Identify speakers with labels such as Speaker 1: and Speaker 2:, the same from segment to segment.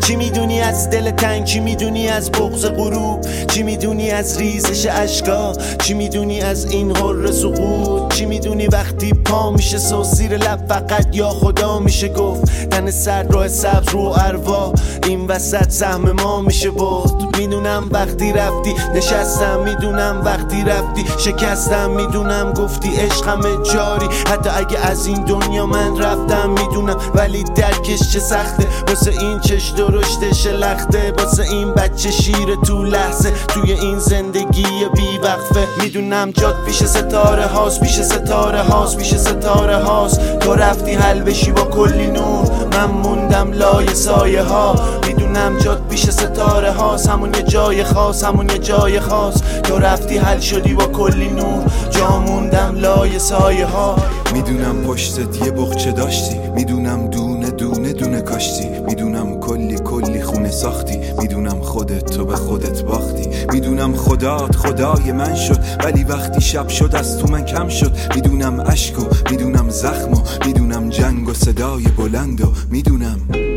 Speaker 1: چی میدونی از دل تنگ، چی میدونی از بغض غروب، چی میدونی از ریزش اشکا، چی میدونی از این حر سقوط، چی میدونی وقتی پا میشه سو زیر لب فقط یا خدا میشه گفت، تن سرد راه سبز رو اروا این وسط سهم ما میشه بود. میدونم وقتی رفتی نشستم، میدونم وقتی رفتی شکستم، میدونم گفتی عشقم جاری حتی اگه از این دنیا من رفتم، میدونم ولی درکش چه سخته واسه این چش درشتش لخته، واسه این بچه شیر تو لحظه توی این زندگی بی وقفه. میدونم جات پیش ستاره هاست، پیش ستاره هاست، پیش ستاره هاست. تو رفتی حل بشی با کلی نور، من موندم لای سایه ها. میدونم جات پیش ستاره هاست، همون یه جای خاص، همون یه جای خاص. تو رفتی حل شدی با کلی نور، جا موندم لای سایه ها.
Speaker 2: میدونم پشتت یه بغچه داشتی، میدونم دونه دونه دونه کاشتی، میدونم کلی کلی خونه ساختی، میدونم خودت تو به خودت باختی، میدونم خدات خدای من شد ولی وقتی شب شد از تو من کم شد، میدونم عشق و میدونم زخم و میدونم جنگ و صدای بلند و میدونی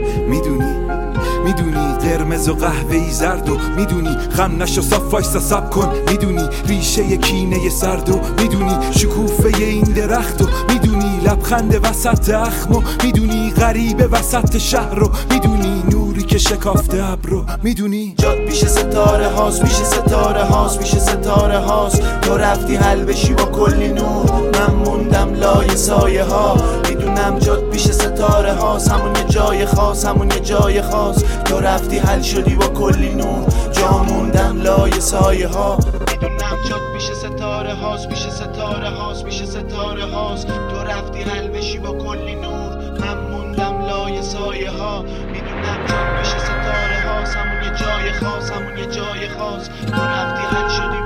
Speaker 2: قرمز و قهوه‌ای زرد و میدونی خم نشو صاف وایسا سب کن، میدونی ریشه کینه سرد و میدونی شکوفه این درخت و میدونی لبخند وسط اخم و میدونی غریب وسط شهر و میدونی نوری که شکافته ابرو، میدونی
Speaker 1: جات پیش ستاره هاست، پیش ستاره هاست، پیش ستاره هاست. تو رفتی حل بشی با کلی نور، من موندم لای سایه ها. میدونم جات پیش ستاره هاست، همون یه جای خاص، همون یه جای خاص. تو رفتی حل شدی با کلی نور، جا موندم لای سایه ها. میدونم جات پیش ستاره هاست، پیش ستاره هاست، پیش ستاره هاست. تو رفتی حل بشی با کلی نور، من موندم لای سایه ها. میدونم جات پیش ستاره هاست، همون یه جای خاص، همون یه جای خاص. تو رفتی حل شدی